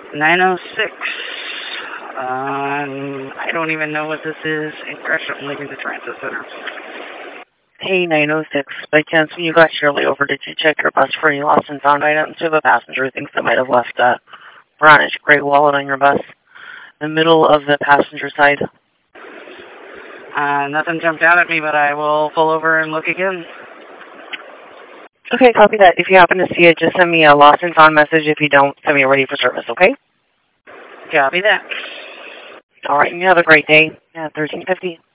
906. I don't even know what this is. I'm leaving the transit center. Hey, 906. By chance, when you got Shirley over, did you check your bus for any lost and found items? Do you have a passenger who thinks they might have left a brownish gray wallet on your bus? In the middle of the passenger side? Nothing jumped out at me, but I will pull over and look again. Okay, copy that. If you happen to see it, just send me a lost and found message. If you don't, send me a ready for service, okay? Copy that. All right, and you have a great day. Yeah, 1350.